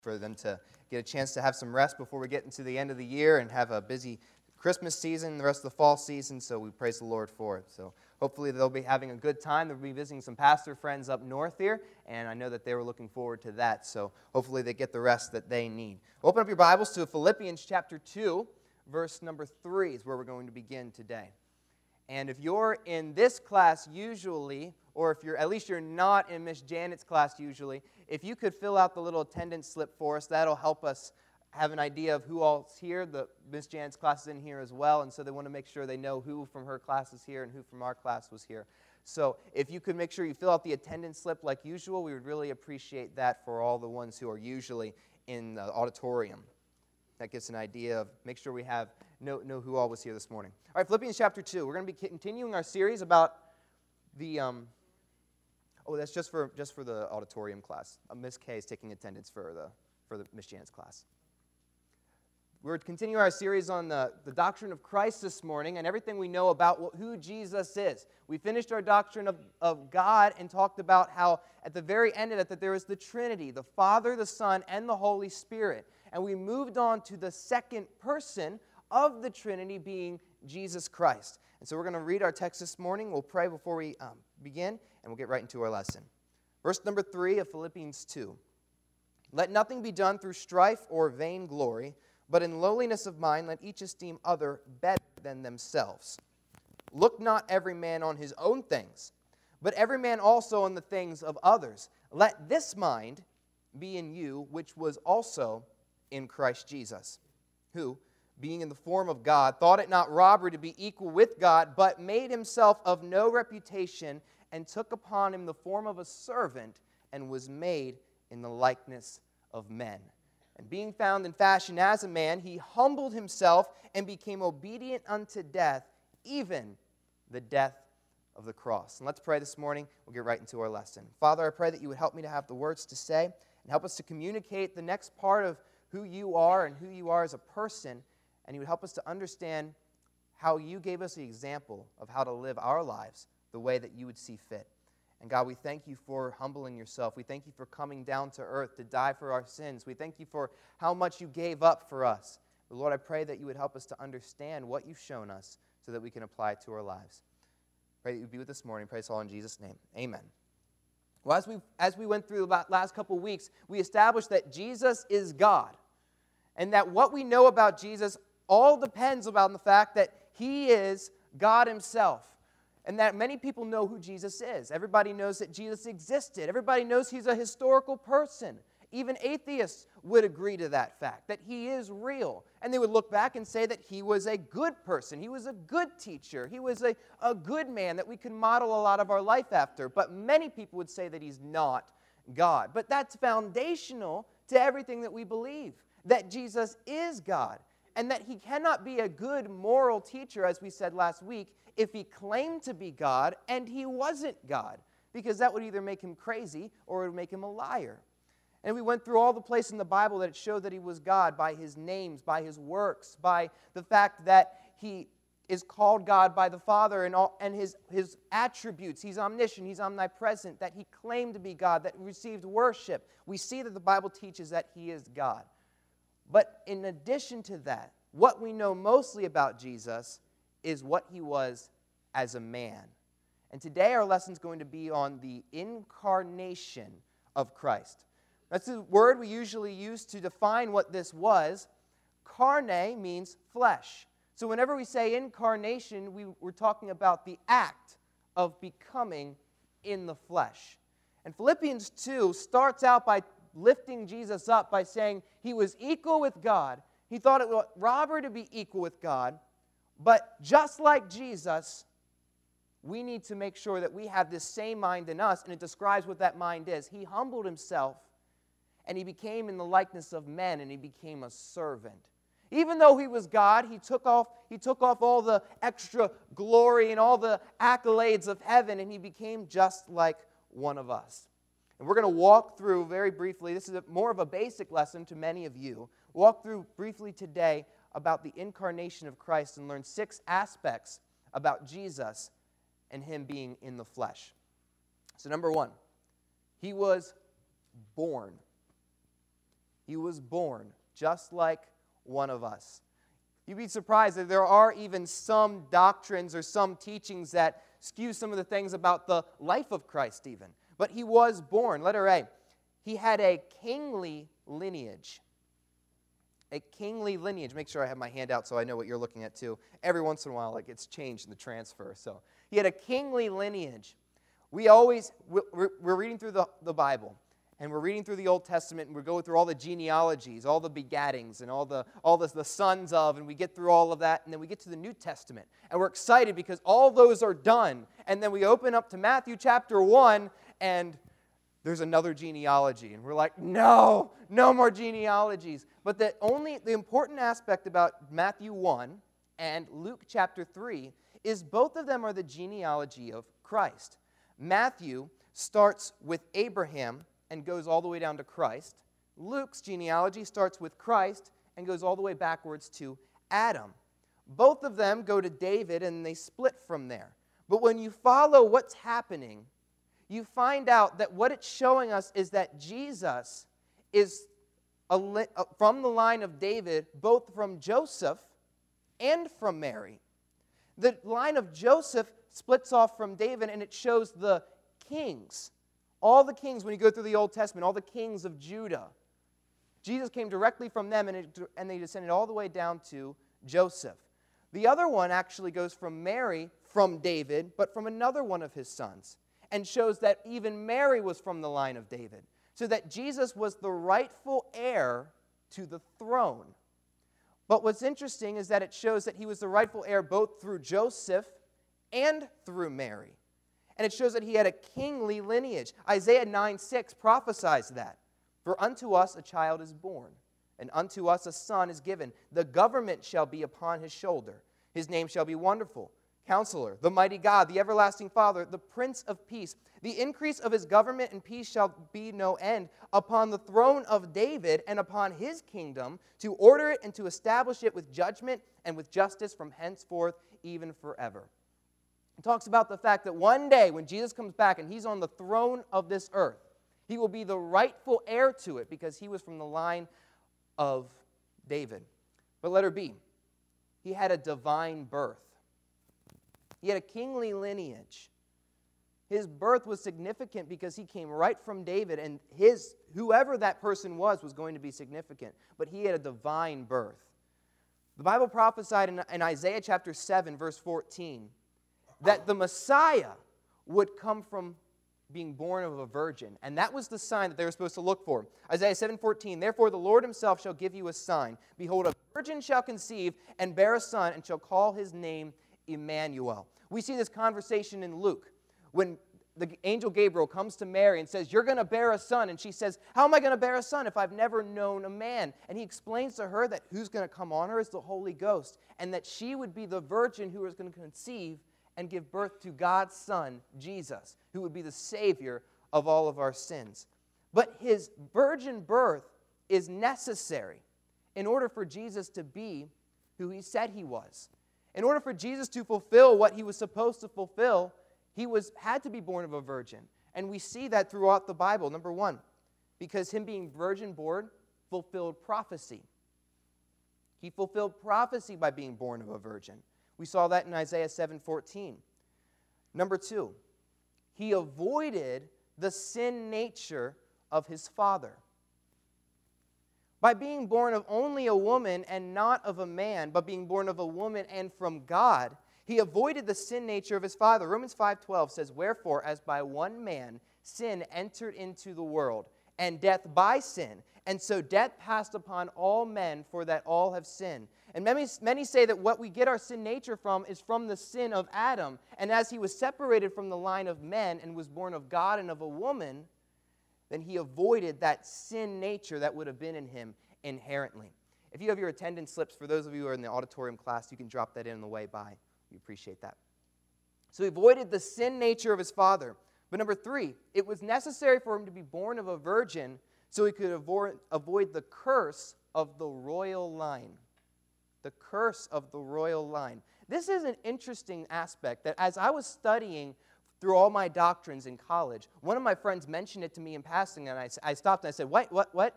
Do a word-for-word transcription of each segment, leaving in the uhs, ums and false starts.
for them to get a chance to have some rest before we get into the end of the year and have a busy Christmas season, the rest of the fall season, so we praise the Lord for it. So hopefully they'll be having a good time. They'll be visiting some pastor friends up north here, and I know that they were looking forward to that, so hopefully they get the rest that they need. Open up your Bibles to Philippians chapter two, verse number three is where we're going to begin today. And if you're in this class usually, or if you're at least you're not in Miss Janet's class usually, if you could fill out the little attendance slip for us, that'll help us have an idea of who all's here. The Miss Janet's class is in here as well, and so they want to make sure they know who from her class is here and who from our class was here. So if you could make sure you fill out the attendance slip like usual, we would really appreciate that for all the ones who are usually in the auditorium. That gives an idea of, make sure we have know, know who all was here this morning. All right, Philippians chapter two. We're going to be continuing our series about the, um, oh, that's just for just for the auditorium class. Uh, Miss Kay is taking attendance for the for the Miss Janet's class. We're continuing our series on the, the doctrine of Christ this morning and everything we know about what, who Jesus is. We finished our doctrine of, of God and talked about how at the very end of it that there is the Trinity, the Father, the Son, and the Holy Spirit. And we moved on to the second person of the Trinity being Jesus Christ. And so we're going to read our text this morning. We'll pray before we um, begin, and we'll get right into our lesson. Verse number three of Philippians two. Let nothing be done through strife or vain glory, but in lowliness of mind let each esteem other better than themselves. Look not every man on his own things, but every man also on the things of others. Let this mind be in you, which was also in Christ Jesus, who, being in the form of God, thought it not robbery to be equal with God, but made himself of no reputation, and took upon him the form of a servant, and was made in the likeness of men. And being found in fashion as a man, he humbled himself and became obedient unto death, even the death of the cross. And let's pray this morning. We'll get right into our lesson. Father, I pray that you would help me to have the words to say and help us to communicate the next part of who you are and who you are as a person, and you would help us to understand how you gave us the example of how to live our lives the way that you would see fit. And God, we thank you for humbling yourself. We thank you for coming down to earth to die for our sins. We thank you for how much you gave up for us. But Lord, I pray that you would help us to understand what you've shown us so that we can apply it to our lives. Pray that you would be with us this morning. Pray this all in Jesus' name. Amen. Well, as we, as we went through the last couple of weeks, we established that Jesus is God. And that what we know about Jesus all depends on the fact that he is God himself. And that many people know who Jesus is. Everybody knows that Jesus existed. Everybody knows he's a historical person. Even atheists would agree to that fact, that he is real. And they would look back and say that he was a good person. He was a good teacher. He was a, a good man that we can model a lot of our life after. But many people would say that he's not God. But that's foundational to everything that we believe, that Jesus is God, and that he cannot be a good moral teacher, as we said last week, if he claimed to be God and he wasn't God, because that would either make him crazy or it would make him a liar. And we went through all the places in the Bible that it showed that he was God by his names, by his works, by the fact that he is called God by the Father and, all, and his, his attributes. He's omniscient, he's omnipresent, that he claimed to be God, that he received worship. We see that the Bible teaches that he is God. But in addition to that, what we know mostly about Jesus is what he was as a man. And today our lesson is going to be on the incarnation of Christ. That's the word we usually use to define what this was. Carne means flesh. So whenever we say incarnation, we, we're talking about the act of becoming in the flesh. And Philippians two starts out by lifting Jesus up by saying he was equal with God. He thought it was robbery to be equal with God. But just like Jesus, we need to make sure that we have this same mind in us, and it describes what that mind is. He humbled himself, and he became in the likeness of men, and he became a servant. Even though he was God, he took off, he took off all the extra glory and all the accolades of heaven, and he became just like one of us. And we're going to walk through very briefly, this is a, more of a basic lesson to many of you, walk through briefly today about the incarnation of Christ and learn six aspects about Jesus and him being in the flesh. So number one, he was born. He was born just like one of us. You'd be surprised that there are even some doctrines or some teachings that skew some of the things about the life of Christ even. But he was born. Letter A, he had a kingly lineage. A kingly lineage. Make sure I have my hand out so I know what you're looking at too. Every once in a while it gets changed in the transfer. So he had a kingly lineage. We always, we're, we're reading through the, the Bible, and we're reading through the Old Testament, and we're going through all the genealogies, all the begattings, and all the all the, the sons of, and we get through all of that, and then we get to the New Testament. And we're excited because all those are done. And then we open up to Matthew chapter one, and there's another genealogy. And we're like, no, no more genealogies. But the only the important aspect about Matthew one and Luke chapter three is both of them are the genealogy of Christ. Matthew starts with Abraham and goes all the way down to Christ. Luke's genealogy starts with Christ and goes all the way backwards to Adam. Both of them go to David and they split from there. But when you follow what's happening, you find out that what it's showing us is that Jesus is a li- uh, from the line of David, both from Joseph and from Mary. The line of Joseph splits off from David, and it shows the kings. All the kings, when you go through the Old Testament, all the kings of Judah. Jesus came directly from them, and, it, and they descended all the way down to Joseph. The other one actually goes from Mary, from David, but from another one of his sons, and shows that even Mary was from the line of David, so that Jesus was the rightful heir to the throne. But what's interesting is that it shows that he was the rightful heir both through Joseph and through Mary. And it shows that he had a kingly lineage. Isaiah nine six prophesies that. For unto us a child is born, and unto us a son is given. The government shall be upon his shoulder. His name shall be Wonderful, Counselor, the Mighty God, the Everlasting Father, the Prince of Peace. The increase of his government and peace shall be no end upon the throne of David and upon his kingdom, to order it and to establish it with judgment and with justice from henceforth even forever. It talks about the fact that one day when Jesus comes back and he's on the throne of this earth, he will be the rightful heir to it because he was from the line of David. But letter B, he had a divine birth. He had a kingly lineage. His birth was significant because he came right from David, and his whoever that person was was going to be significant. But he had a divine birth. The Bible prophesied in, in Isaiah chapter seven, verse fourteen, that the Messiah would come from being born of a virgin. And that was the sign that they were supposed to look for. Isaiah seven fourteen, therefore the Lord himself shall give you a sign. Behold, a virgin shall conceive and bear a son, and shall call his name Emmanuel. We see this conversation in Luke when the angel Gabriel comes to Mary and says, you're going to bear a son. And she says, how am I going to bear a son if I've never known a man? And he explains to her that who's going to come on her is the Holy Ghost, and that she would be the virgin who was going to conceive and give birth to God's Son, Jesus, who would be the Savior of all of our sins. But his virgin birth is necessary in order for Jesus to be who he said he was. In order for Jesus to fulfill what he was supposed to fulfill, he was had to be born of a virgin. And we see that throughout the Bible. Number one, because him being virgin born fulfilled prophecy. He fulfilled prophecy by being born of a virgin. We saw that in Isaiah seven fourteen. Number two, he avoided the sin nature of his father. By being born of only a woman and not of a man, but being born of a woman and from God, he avoided the sin nature of his father. Romans five twelve says, wherefore, as by one man sin entered into the world, and death by sin, and so death passed upon all men, for that all have sinned. And many, many say that what we get our sin nature from is from the sin of Adam. And as he was separated from the line of men and was born of God and of a woman, then he avoided that sin nature that would have been in him inherently. If you have your attendance slips, for those of you who are in the auditorium class, you can drop that in on the way by. We appreciate that. So he avoided the sin nature of his father. But number three, it was necessary for him to be born of a virgin so he could avoid, avoid the curse of the royal line. The curse of the royal line. This is an interesting aspect that as I was studying through all my doctrines in college, one of my friends mentioned it to me in passing, and I, I stopped and I said, what, what, what?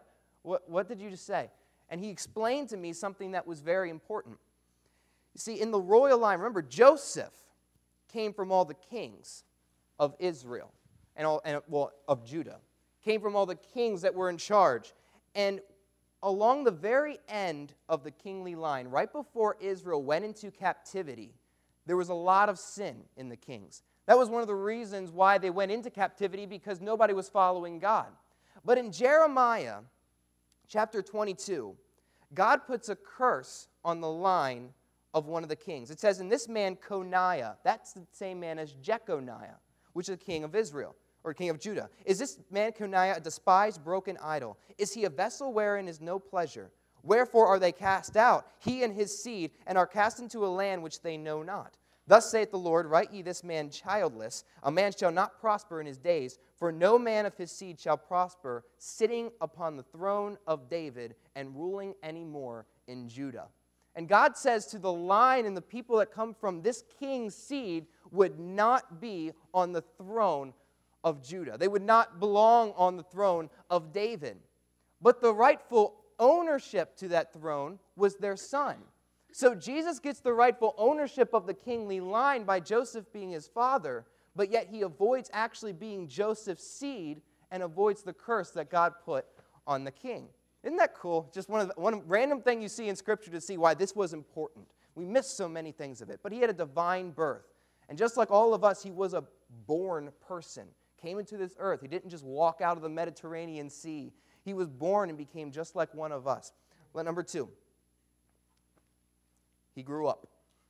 What, what did you just say? And he explained to me something that was very important. You see, in the royal line, remember, Joseph came from all the kings of Israel, and, all, and well, of Judah. Came from all the kings that were in charge. And along the very end of the kingly line, right before Israel went into captivity, there was a lot of sin in the kings. That was one of the reasons why they went into captivity, because nobody was following God. But in Jeremiah chapter twenty-two, God puts a curse on the line of one of the kings. It says, "In this man Coniah," that's the same man as Jeconiah, which is the king of Israel, or king of Judah. "Is this man Coniah a despised, broken idol? Is he a vessel wherein is no pleasure? Wherefore are they cast out, he and his seed, and are cast into a land which they know not? Thus saith the Lord, write ye this man childless, a man shall not prosper in his days, for no man of his seed shall prosper, sitting upon the throne of David and ruling any more in Judah." And God says to the line and the people that come from this king's seed would not be on the throne of Judah. They would not belong on the throne of David. But the rightful ownership to that throne was their son. So Jesus gets the rightful ownership of the kingly line by Joseph being his father, but yet he avoids actually being Joseph's seed and avoids the curse that God put on the king. Isn't that cool? Just one of the, one random thing you see in Scripture to see why this was important. We miss so many things of it. But he had a divine birth. And just like all of us, he was a born person. Came into this earth. He didn't just walk out of the Mediterranean Sea. He was born and became just like one of us. Well, number two. He grew up.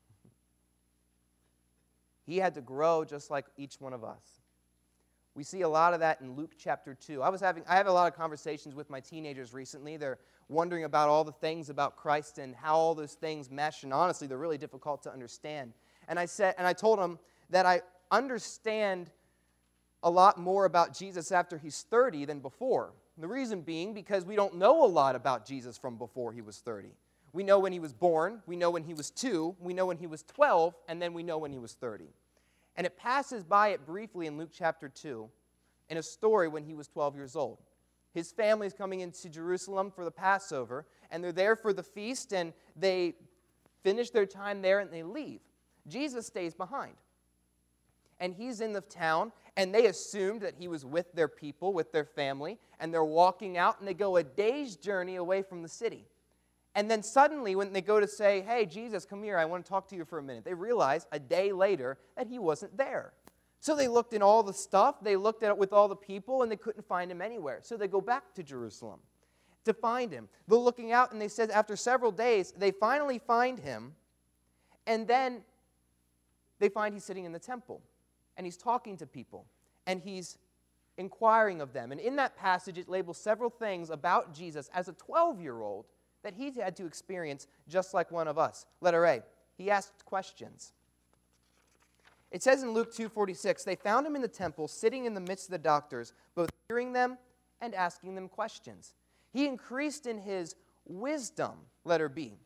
He had to grow just like each one of us. We see a lot of that in Luke chapter two. I was having, I have a lot of conversations with my teenagers recently. They're wondering about all the things about Christ and how all those things mesh, and honestly, they're really difficult to understand. And I said, and I told them that I understand a lot more about Jesus after he's thirty than before. The reason being because we don't know a lot about Jesus from before he was thirty. We know when he was born, we know when he was two, we know when he was twelve, and then we know when he was thirty. And it passes by it briefly in Luke chapter two in a story when he was twelve years old. His family is coming into Jerusalem for the Passover, and they're there for the feast, and they finish their time there and they leave. Jesus stays behind. And he's in the town, and they assumed that he was with their people, with their family, and they're walking out, and they go a day's journey away from the city. And then suddenly, when they go to say, "Hey, Jesus, come here, I want to talk to you for a minute," they realize a day later that he wasn't there. So they looked in all the stuff, they looked at it with all the people, and they couldn't find him anywhere. So they go back to Jerusalem to find him. They're looking out, and they said after several days, they finally find him, and then they find he's sitting in the temple, and he's talking to people, and he's inquiring of them. And in that passage, it labels several things about Jesus as a twelve-year-old that he had to experience just like one of us. Letter A, he asked questions. It says in Luke two forty-six, they found him in the temple, sitting in the midst of the doctors, both hearing them and asking them questions. He increased in his wisdom. Letter B.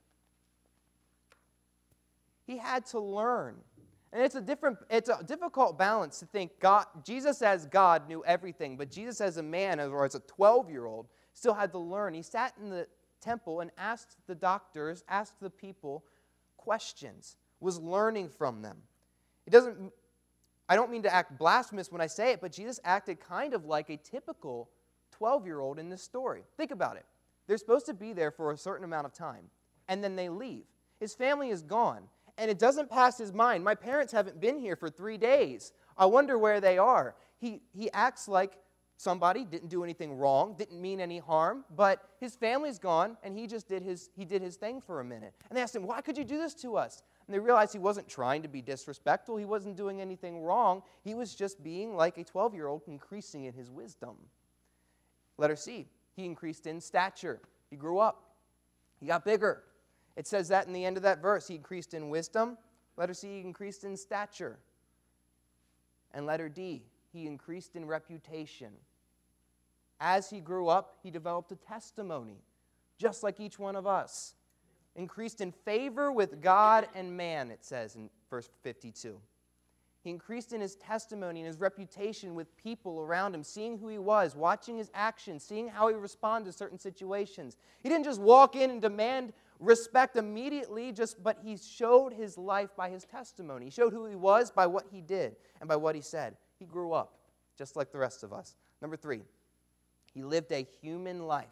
He had to learn. And it's a different, it's a difficult balance to think God, Jesus as God knew everything, but Jesus as a man, or as a twelve-year-old, still had to learn. He sat in the temple and asked the doctors, asked the people questions, was learning from them. It doesn't, I don't mean to act blasphemous when I say it, but Jesus acted kind of like a typical twelve-year-old in this story. Think about it. They're supposed to be there for a certain amount of time, and then they leave. His family is gone, and it doesn't pass his mind. My parents haven't been here for three days. I wonder where they are. He, he acts like somebody didn't do anything wrong, didn't mean any harm, but his family's gone, and he just did his, he did his thing for a minute. And they asked him, "Why could you do this to us?" And they realized he wasn't trying to be disrespectful. He wasn't doing anything wrong. He was just being like a twelve-year-old, increasing in his wisdom. Letter C, he increased in stature. He grew up. He got bigger. It says that in the end of that verse. He increased in wisdom. Letter C, he increased in stature. And letter D, he increased in reputation. As he grew up, he developed a testimony, just like each one of us. Increased in favor with God and man, it says in verse fifty-two. He increased in his testimony and his reputation with people around him, seeing who he was, watching his actions, seeing how he responded to certain situations. He didn't just walk in and demand respect immediately, just but he showed his life by his testimony. He showed who he was by what he did and by what he said. He grew up, just like the rest of us. Number three, he lived a human life.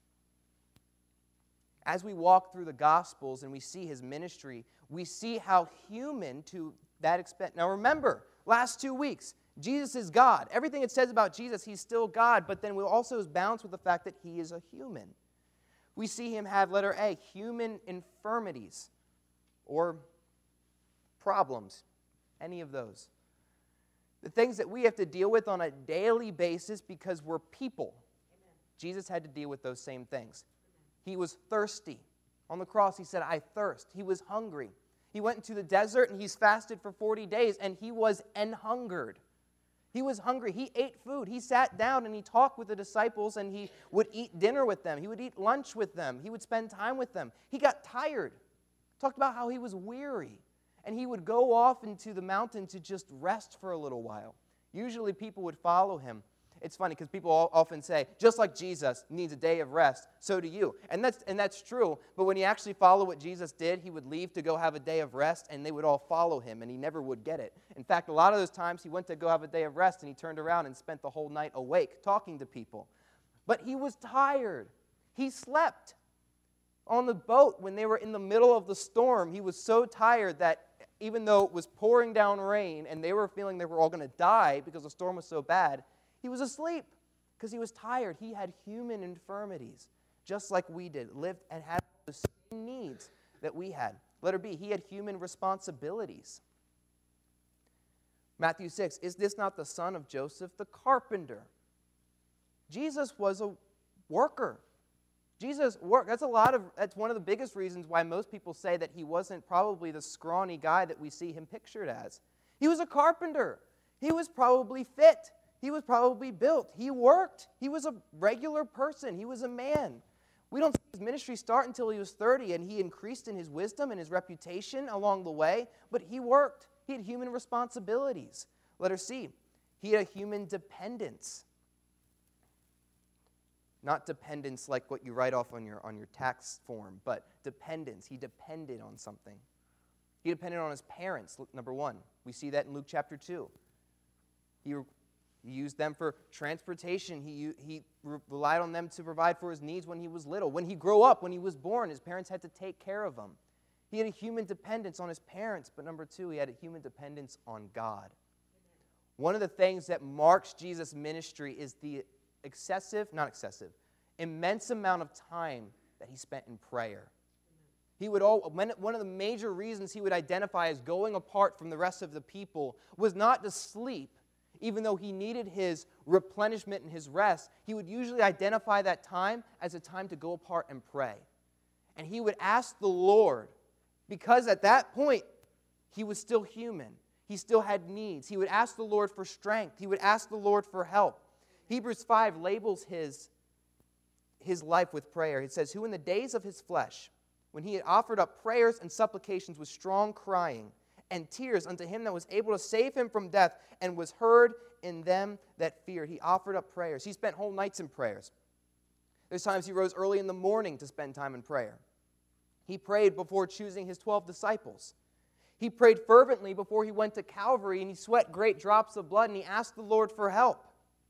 As we walk through the Gospels and we see his ministry, we see how human to that extent. Now remember, last two weeks, Jesus is God. Everything it says about Jesus, he's still God, but then we also is balanced with the fact that he is a human. We see him have, letter A, human infirmities or problems, any of those. The things that we have to deal with on a daily basis because we're people. Amen. Jesus had to deal with those same things. He was thirsty. On the cross, he said, I thirst. He was hungry. He went into the desert and he's fasted for forty days and he was en-hungered. He was hungry. He ate food. He sat down and he talked with the disciples and he would eat dinner with them. He would eat lunch with them. He would spend time with them. He got tired. Talked about how he was weary. And he would go off into the mountain to just rest for a little while. Usually people would follow him. It's funny because people often say, just like Jesus needs a day of rest, so do you. And that's, and that's true, but when you actually follow what Jesus did, he would leave to go have a day of rest, and they would all follow him, and he never would get it. In fact, a lot of those times he went to go have a day of rest, and he turned around and spent the whole night awake talking to people. But he was tired. He slept on the boat when they were in the middle of the storm. He was so tired that even though it was pouring down rain, and they were feeling they were all going to die because the storm was so bad, he was asleep because he was tired. He had human infirmities, just like we did, lived and had the same needs that we had. Letter B, he had human responsibilities. Matthew six, is this not the son of Joseph the carpenter? Jesus was a worker. Jesus worked. That's a lot of, that's one of the biggest reasons why most people say that he wasn't probably the scrawny guy that we see him pictured as. He was a carpenter. He was probably fit. He was probably built. He worked. He was a regular person. He was a man. We don't see his ministry start until he was thirty, and he increased in his wisdom and his reputation along the way, but he worked. He had human responsibilities. Letter C, he had a human dependence. Not dependence like what you write off on your, on your tax form, but dependence. He depended on something. He depended on his parents, number one. We see that in Luke chapter two. He He used them for transportation. He, he relied on them to provide for his needs when he was little. When he grew up, when he was born, his parents had to take care of him. He had a human dependence on his parents, but number two, he had a human dependence on God. One of the things that marks Jesus' ministry is the excessive, not excessive, immense amount of time that he spent in prayer. He would all, one of the major reasons he would identify as going apart from the rest of the people was not to sleep. Even though he needed his replenishment and his rest, he would usually identify that time as a time to go apart and pray. And he would ask the Lord, because at that point, he was still human. He still had needs. He would ask the Lord for strength. He would ask the Lord for help. Hebrews five labels his, his life with prayer. It says, who in the days of his flesh, when he had offered up prayers and supplications with strong crying, and tears unto him that was able to save him from death, and was heard in them that feared. He offered up prayers. He spent whole nights in prayers. There's times he rose early in the morning to spend time in prayer. He prayed before choosing his twelve disciples. He prayed fervently before he went to Calvary, and he sweat great drops of blood, and he asked the Lord for help.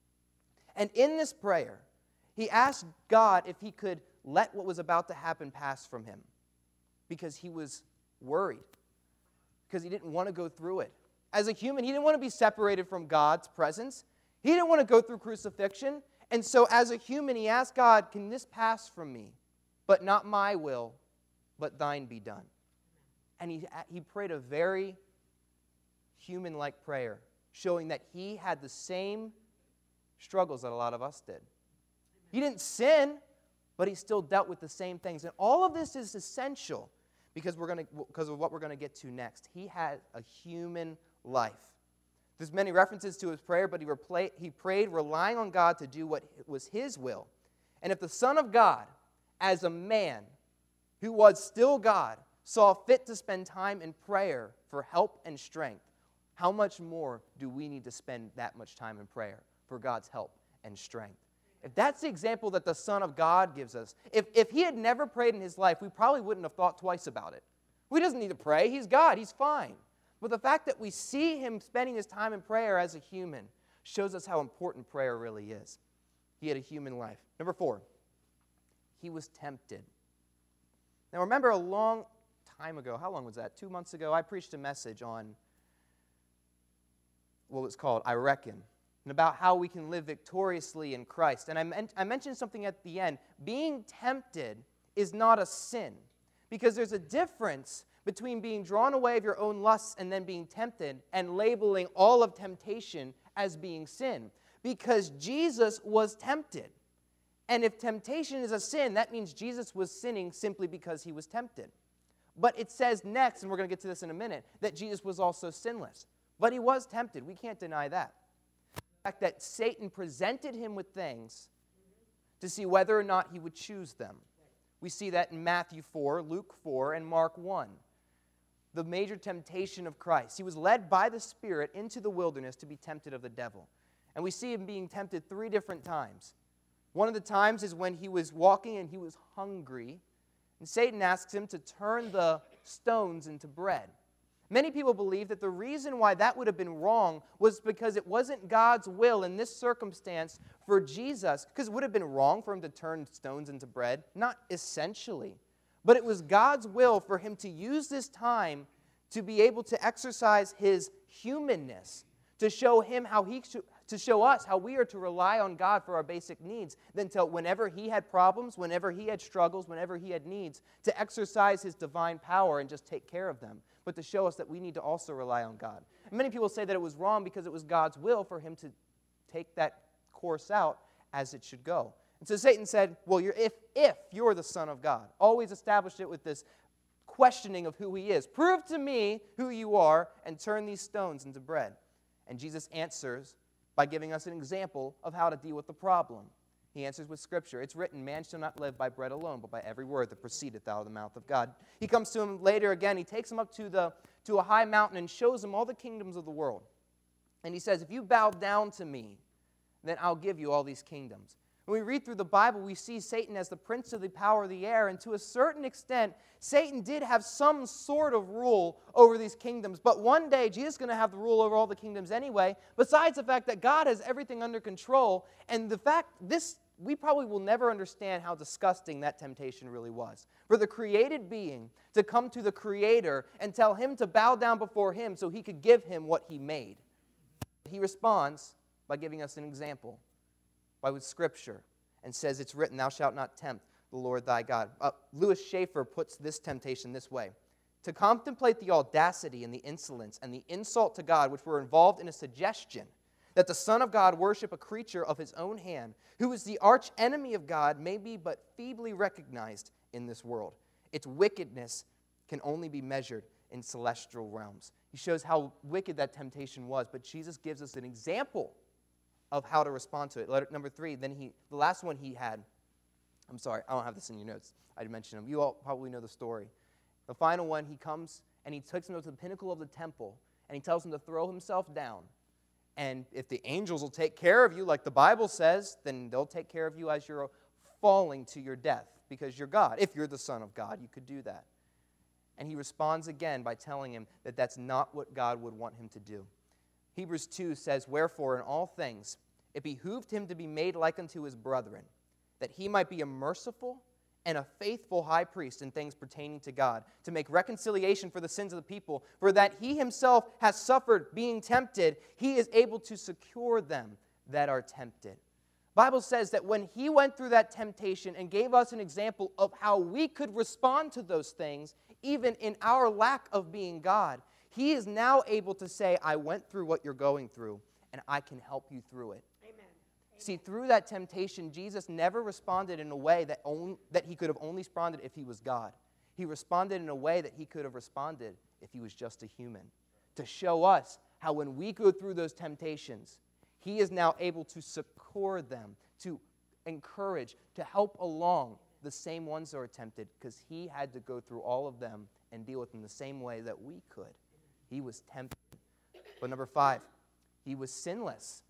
And in this prayer, he asked God if he could let what was about to happen pass from him, because he was worried. Because he didn't want to go through it. As a human, he didn't want to be separated from God's presence. He didn't want to go through crucifixion. And so as a human, he asked God, can this pass from me? But not my will, but thine be done. And he, he prayed a very human-like prayer, showing that he had the same struggles that a lot of us did. He didn't sin, but he still dealt with the same things. And all of this is essential because we're going to, because of what we're going to get to next. He had a human life. There's many references to his prayer, but he, repla- he prayed relying on God to do what was his will. And if the Son of God, as a man who was still God, saw fit to spend time in prayer for help and strength, how much more do we need to spend that much time in prayer for God's help and strength? If that's the example that the Son of God gives us, if, if he had never prayed in his life, we probably wouldn't have thought twice about it. He doesn't need to pray. He's God. He's fine. But the fact that we see him spending his time in prayer as a human shows us how important prayer really is. He had a human life. Number four, he was tempted. Now remember a long time ago, how long was that? Two months ago, I preached a message on what was called I Reckon, and about how we can live victoriously in Christ. And I, meant, I mentioned something at the end. Being tempted is not a sin, because there's a difference between being drawn away of your own lusts and then being tempted and labeling all of temptation as being sin. Because Jesus was tempted. And if temptation is a sin, that means Jesus was sinning simply because he was tempted. But it says next, and we're going to get to this in a minute, that Jesus was also sinless. But he was tempted. We can't deny that. The fact that Satan presented him with things to see whether or not he would choose them. We see that in Matthew four, Luke four, and Mark one. The major temptation of Christ. He was led by the Spirit into the wilderness to be tempted of the devil. And we see him being tempted three different times. One of the times is when he was walking and he was hungry, and Satan asks him to turn the stones into bread. Many people believe that the reason why that would have been wrong was because it wasn't God's will in this circumstance for Jesus, because it would have been wrong for him to turn stones into bread, not essentially. But it was God's will for him to use this time to be able to exercise his humanness, to show him how he to show us how we are to rely on God for our basic needs. Then till whenever he had problems, whenever he had struggles, whenever he had needs, to exercise his divine power and just take care of them, but to show us that we need to also rely on God. And many people say that it was wrong because it was God's will for him to take that course out as it should go. And so Satan said, well, you're, if, if you're the Son of God, always established it with this questioning of who he is. Prove to me who you are and turn these stones into bread. And Jesus answers by giving us an example of how to deal with the problem. He answers with Scripture. It's written, man shall not live by bread alone, but by every word that proceedeth out of the mouth of God. He comes to him later again. He takes him up to, the, to a high mountain and shows him all the kingdoms of the world. And he says, if you bow down to me, then I'll give you all these kingdoms. When we read through the Bible, we see Satan as the prince of the power of the air, and to a certain extent, Satan did have some sort of rule over these kingdoms, but one day, Jesus is going to have the rule over all the kingdoms anyway, besides the fact that God has everything under control, and the fact, this, we probably will never understand how disgusting that temptation really was. For the created being to come to the Creator and tell him to bow down before him so he could give him what he made. He responds by giving us an example. By with Scripture, and says it's written, thou shalt not tempt the Lord thy God. Uh, Lewis Schaefer puts this temptation this way. To contemplate the audacity and the insolence and the insult to God which were involved in a suggestion that the Son of God worship a creature of his own hand, who is the arch enemy of God, may be but feebly recognized in this world. Its wickedness can only be measured in celestial realms. He shows how wicked that temptation was, but Jesus gives us an example of how to respond to it. Letter number three, then he, the last one he had, I'm sorry, I don't have this in your notes. I mentioned him. You all probably know the story. The final one, he comes and he takes him to the pinnacle of the temple and he tells him to throw himself down. And if the angels will take care of you, like the Bible says, then they'll take care of you as you're falling to your death because you're God. If you're the Son of God, you could do that. And he responds again by telling him that that's not what God would want him to do. Hebrews two says, wherefore in all things it behooved him to be made like unto his brethren, that he might be a merciful and a faithful high priest in things pertaining to God, to make reconciliation for the sins of the people, for that he himself has suffered being tempted, he is able to secure them that are tempted. The Bible says that when he went through that temptation and gave us an example of how we could respond to those things, even in our lack of being God, he is now able to say, I went through what you're going through, and I can help you through it. Amen. Amen. See, through that temptation, Jesus never responded in a way that, on, that he could have only responded if he was God. He responded in a way that he could have responded if he was just a human. To show us how when we go through those temptations, he is now able to succor them, to encourage, to help along the same ones that are tempted, because he had to go through all of them and deal with them the same way that we could. He was tempted. But number five, he was sinless.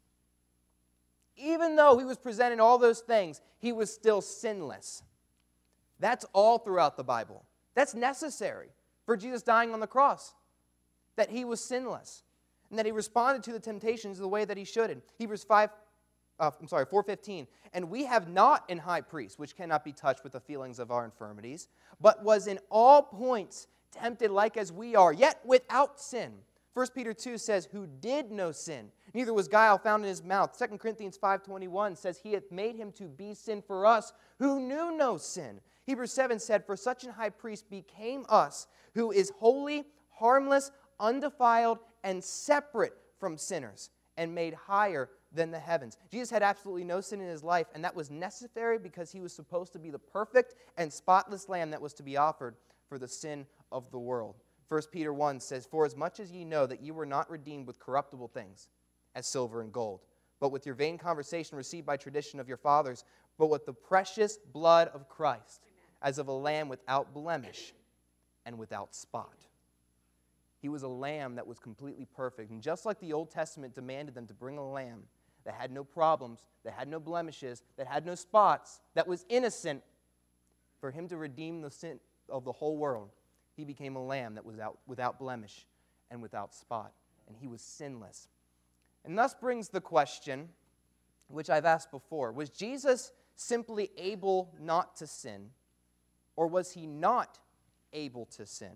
Even though he was presenting all those things, he was still sinless. That's all throughout the Bible. That's necessary for Jesus dying on the cross, that he was sinless and that he responded to the temptations the way that he should. In Hebrews five, uh, I'm sorry, four fifteen, and we have not an high priest which cannot be touched with the feelings of our infirmities, but was in all points tempted like as we are, yet without sin. First Peter two says, who did no sin, neither was guile found in his mouth. Second Corinthians five twenty-one says, he hath made him to be sin for us, who knew no sin. Hebrews seven said, for such an high priest became us, who is holy, harmless, undefiled, and separate from sinners, and made higher than the heavens. Jesus had absolutely no sin in his life, and that was necessary because he was supposed to be the perfect and spotless lamb that was to be offered for the sin of the world. First Peter one says, for as much as ye know that ye were not redeemed with corruptible things, as silver and gold, but with your vain conversation received by tradition of your fathers, but with the precious blood of Christ, as of a lamb without blemish and without spot. He was a lamb that was completely perfect. And just like the Old Testament demanded them to bring a lamb that had no problems, that had no blemishes, that had no spots, that was innocent, for him to redeem the sin of the whole world, he became a lamb that was out, without blemish and without spot. And he was sinless. And thus brings the question, which I've asked before, was Jesus simply able not to sin, or was he not able to sin?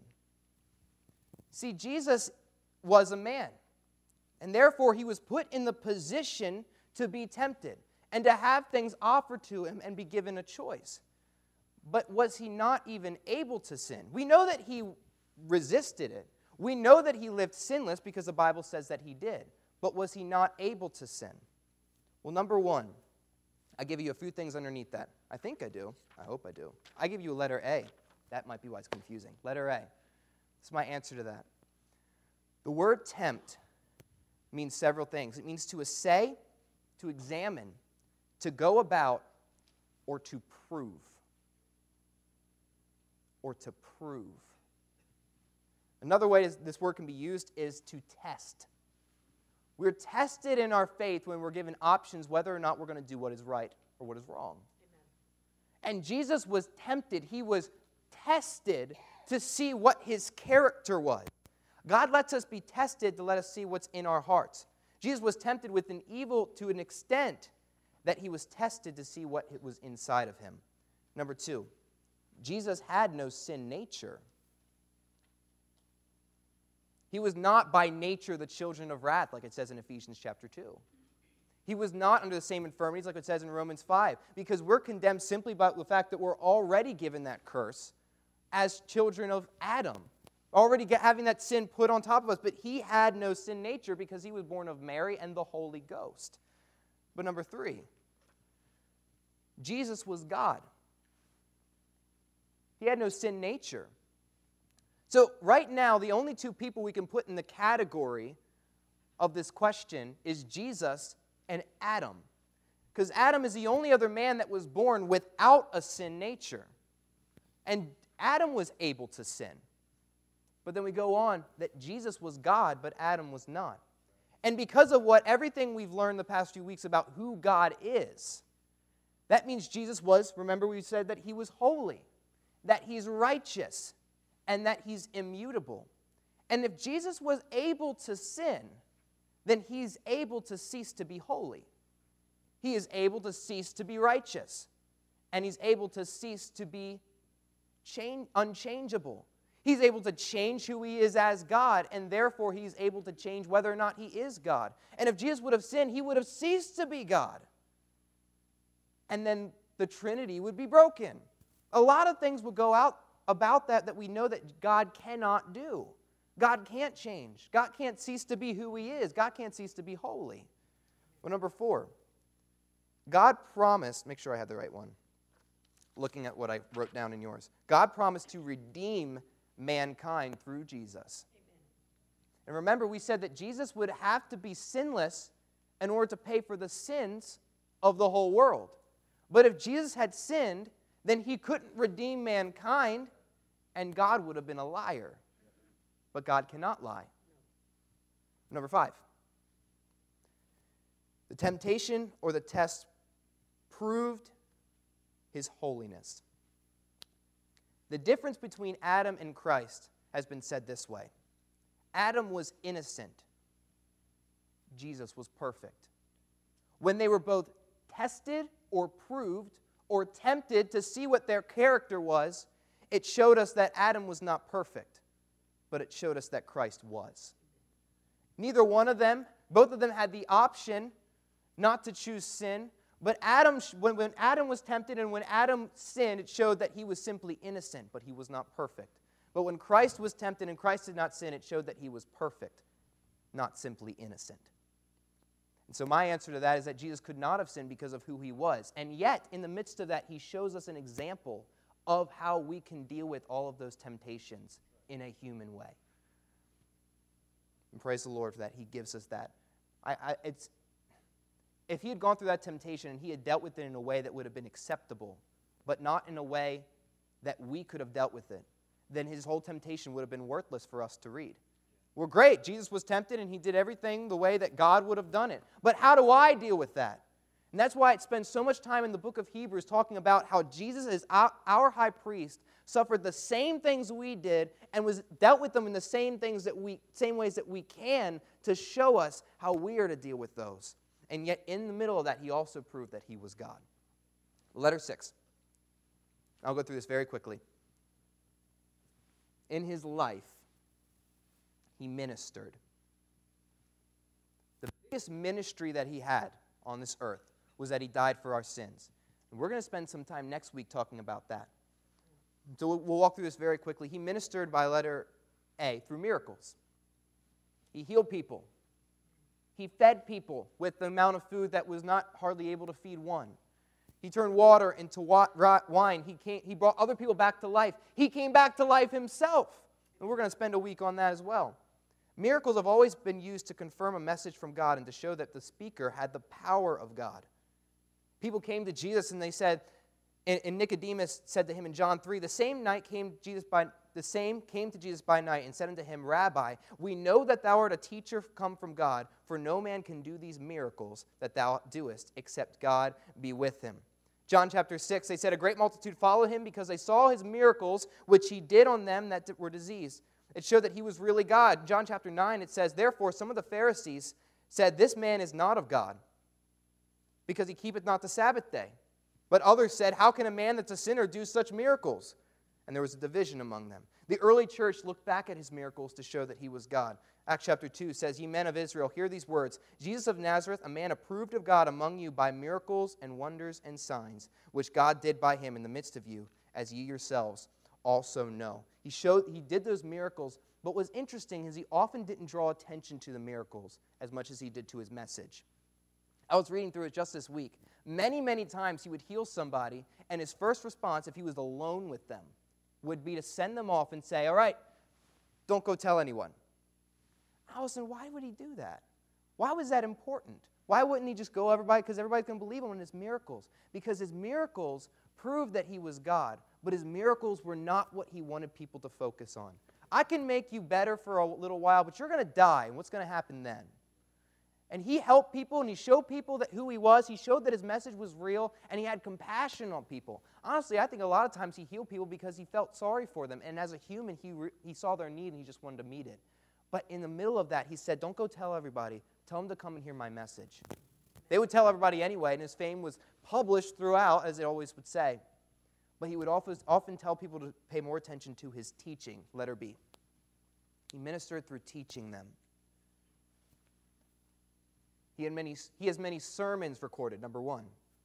See, Jesus was a man, and therefore he was put in the position to be tempted and to have things offered to him and be given a choice. But was he not even able to sin? We know that he resisted it. We know that he lived sinless because the Bible says that he did. But was he not able to sin? Well, number one, I give you a few things underneath that. I think I do. I hope I do. I give you a letter A. That might be why it's confusing. Letter A. This is my answer to that. The word tempt means several things. It means to assay, to examine, to go about, or to prove. Or to prove. Another way this word can be used is to test. We're tested in our faith when we're given options whether or not we're going to do what is right or what is wrong. Amen. And Jesus was tempted. He was tested to see what his character was. God lets us be tested to let us see what's in our hearts. Jesus was tempted with an evil to an extent that he was tested to see what was inside of him. Number two, Jesus had no sin nature. He was not by nature the children of wrath, like it says in Ephesians chapter two. He was not under the same infirmities, like it says in Romans five, because we're condemned simply by the fact that we're already given that curse as children of Adam, already get, having that sin put on top of us. But he had no sin nature because he was born of Mary and the Holy Ghost. But number three, Jesus was God. He had no sin nature. So right now, the only two people we can put in the category of this question is Jesus and Adam. Because Adam is the only other man that was born without a sin nature. And Adam was able to sin. But then we go on that Jesus was God, but Adam was not. And because of what everything we've learned the past few weeks about who God is, that means Jesus was, remember we said that he was holy, that he's righteous, and that he's immutable. And if Jesus was able to sin, then he's able to cease to be holy. He is able to cease to be righteous. And he's able to cease to be change, unchangeable. He's able to change who he is as God, and therefore he's able to change whether or not he is God. And if Jesus would have sinned, he would have ceased to be God. And then the Trinity would be broken. A lot of things would go out about that that we know that God cannot do. God can't change. God can't cease to be who he is. God can't cease to be holy. Well, number four, God promised, make sure I had the right one, looking at what I wrote down in yours. God promised to redeem mankind through Jesus. Amen. And remember, we said that Jesus would have to be sinless in order to pay for the sins of the whole world. But if Jesus had sinned, then he couldn't redeem mankind, and God would have been a liar. But God cannot lie. Number five, the temptation or the test proved his holiness. The difference between Adam and Christ has been said this way. Adam was innocent. Jesus was perfect. When they were both tested or proved or tempted to see what their character was, it showed us that Adam was not perfect, but it showed us that Christ was. Neither one of them, both of them had the option not to choose sin, but Adam, when, when Adam was tempted and when Adam sinned, it showed that he was simply innocent, but he was not perfect. But when Christ was tempted and Christ did not sin, it showed that he was perfect, not simply innocent. And so my answer to that is that Jesus could not have sinned because of who he was. And yet, in the midst of that, he shows us an example of how we can deal with all of those temptations in a human way. And praise the Lord for that. He gives us that. I, I, it's, if he had gone through that temptation and he had dealt with it in a way that would have been acceptable, but not in a way that we could have dealt with it, then his whole temptation would have been worthless for us to read. Well, great. Jesus was tempted and he did everything the way that God would have done it. But how do I deal with that? And that's why it spends so much time in the book of Hebrews talking about how Jesus, as our high priest, suffered the same things we did and was dealt with them in the same things that we, same ways that we can to show us how we are to deal with those. And yet, in the middle of that, he also proved that he was God. Letter six. I'll go through this very quickly. In his life, he ministered. The biggest ministry that he had on this earth was that he died for our sins. And we're going to spend some time next week talking about that. So we'll walk through this very quickly. He ministered by letter A through miracles. He healed people. He fed people with the amount of food that was not hardly able to feed one. He turned water into wine. He, came, he brought other people back to life. He came back to life himself. And we're going to spend a week on that as well. Miracles have always been used to confirm a message from God and to show that the speaker had the power of God. People came to Jesus and they said, and, and Nicodemus said to him in John three, the same night came Jesus by the same came to Jesus by night and said unto him, Rabbi, we know that thou art a teacher come from God, for no man can do these miracles that thou doest, except God be with him. John chapter six, they said, a great multitude followed him because they saw his miracles, which he did on them that were diseased. It showed that he was really God. John chapter nine, it says, therefore some of the Pharisees said, this man is not of God, because he keepeth not the Sabbath day. But others said, how can a man that's a sinner do such miracles? And there was a division among them. The early church looked back at his miracles to show that he was God. Acts chapter two says, ye men of Israel, hear these words. Jesus of Nazareth, a man approved of God among you by miracles and wonders and signs, which God did by him in the midst of you, as ye yourselves also know. He showed, he did those miracles, but what was interesting is he often didn't draw attention to the miracles as much as he did to his message. I was reading through it just this week. Many, many times he would heal somebody, and his first response, if he was alone with them, would be to send them off and say, all right, don't go tell anyone. I was saying, why would he do that? Why was that important? Why wouldn't he just go everybody? Because everybody's going to believe him in his miracles. Because his miracles proved that he was God, but his miracles were not what he wanted people to focus on. I can make you better for a little while, but you're going to die, and what's going to happen then? And he helped people, and he showed people that who he was. He showed that his message was real, and he had compassion on people. Honestly, I think a lot of times he healed people because he felt sorry for them, and as a human, he, re- he saw their need, and he just wanted to meet it. But in the middle of that, he said, don't go tell everybody. Tell them to come and hear my message. They would tell everybody anyway, and his fame was published throughout, as it always would say. But he would often, often tell people to pay more attention to his teaching, letter B. He ministered through teaching them. He, had many, he has many sermons recorded, number one.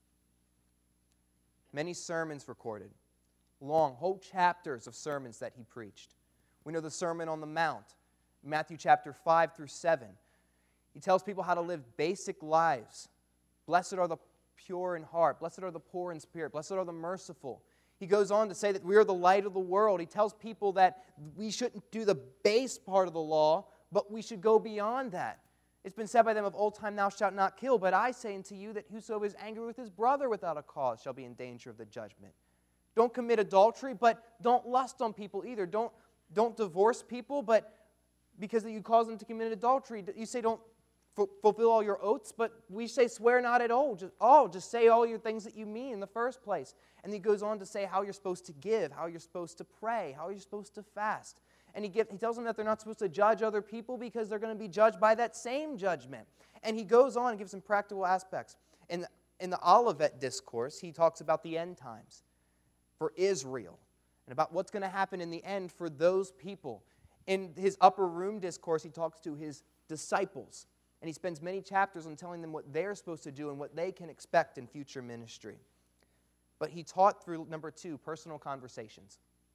Many sermons recorded. Long, whole chapters of sermons that he preached. We know the Sermon on the Mount, Matthew chapter five through seven. He tells people how to live basic lives. Blessed are the pure in heart. Blessed are the poor in spirit. Blessed are the merciful. He goes on to say that we are the light of the world. He tells people that we shouldn't do the base part of the law, but we should go beyond that. It's been said by them of old time, thou shalt not kill. But I say unto you that whosoever is angry with his brother without a cause shall be in danger of the judgment. Don't commit adultery, but don't lust on people either. Don't, don't divorce people, but because you cause them to commit adultery. You say don't f- fulfill all your oaths, but we say swear not at all. Just, all, just say all your things that you mean in the first place. And he goes on to say how you're supposed to give, how you're supposed to pray, how you're supposed to fast. And he, give, he tells them that they're not supposed to judge other people because they're going to be judged by that same judgment. And he goes on and gives some practical aspects. In the, in the Olivet Discourse, he talks about the end times for Israel and about what's going to happen in the end for those people. In his Upper Room Discourse, he talks to his disciples. And he spends many chapters on telling them what they're supposed to do and what they can expect in future ministry. But he taught through, number two, personal conversations.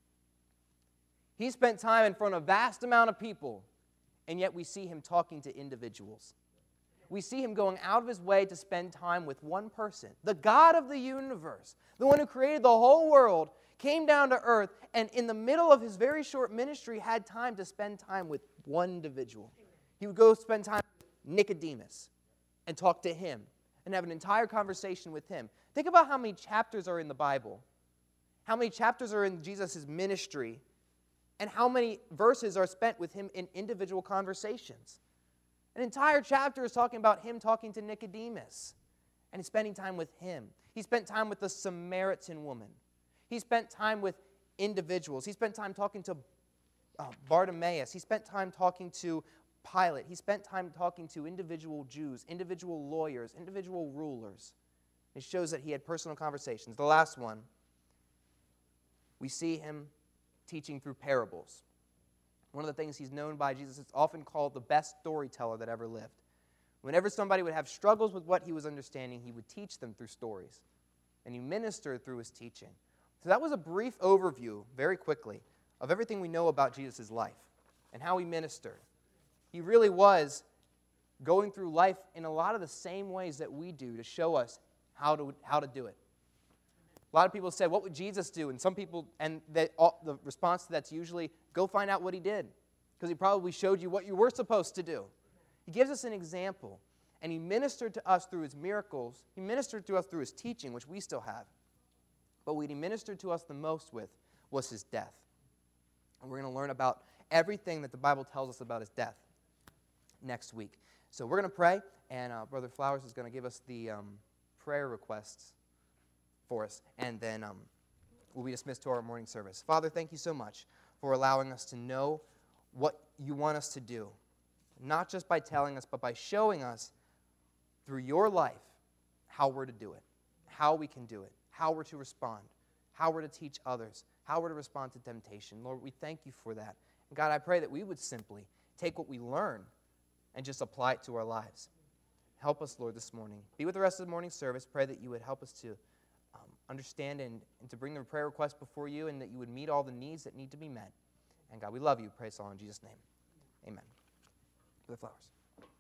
He spent time in front of a vast amount of people, and yet we see him talking to individuals. We see him going out of his way to spend time with one person. The God of the universe, the one who created the whole world, came down to earth, and in the middle of his very short ministry had time to spend time with one individual. He would go spend time with Nicodemus and talk to him and have an entire conversation with him. Think about how many chapters are in the Bible, how many chapters are in Jesus' ministry, and how many verses are spent with him in individual conversations. An entire chapter is talking about him talking to Nicodemus and spending time with him. He spent time with the Samaritan woman. He spent time with individuals. He spent time talking to uh, Bartimaeus. He spent time talking to Pilate. He spent time talking to individual Jews, individual lawyers, individual rulers. It shows that he had personal conversations. The last one, we see him teaching through parables. One of the things he's known by, Jesus is often called the best storyteller that ever lived. Whenever somebody would have struggles with what he was understanding, he would teach them through stories. And he ministered through his teaching. So that was a brief overview, very quickly, of everything we know about Jesus' life and how he ministered. He really was going through life in a lot of the same ways that we do to show us how to, how to do it. A lot of people say, what would Jesus do? And some people, and they, all, the response to that's usually, go find out what he did. Because he probably showed you what you were supposed to do. He gives us an example. And he ministered to us through his miracles. He ministered to us through his teaching, which we still have. But what he ministered to us the most with was his death. And we're going to learn about everything that the Bible tells us about his death next week. So we're going to pray, and uh, Brother Flowers is going to give us the um, prayer requests for us, and then um, we'll be dismissed to our morning service. Father, thank you so much for allowing us to know what you want us to do, not just by telling us, but by showing us through your life how we're to do it, how we can do it, how we're to respond, how we're to teach others, how we're to respond to temptation. Lord, we thank you for that. And God, I pray that we would simply take what we learn and just apply it to our lives. Help us, Lord, this morning. Be with the rest of the morning service. Pray that you would help us to um, understand and, and to bring the prayer requests before you, and that you would meet all the needs that need to be met. And God, we love you. Praise all in Jesus' name. Amen. Brother Flowers.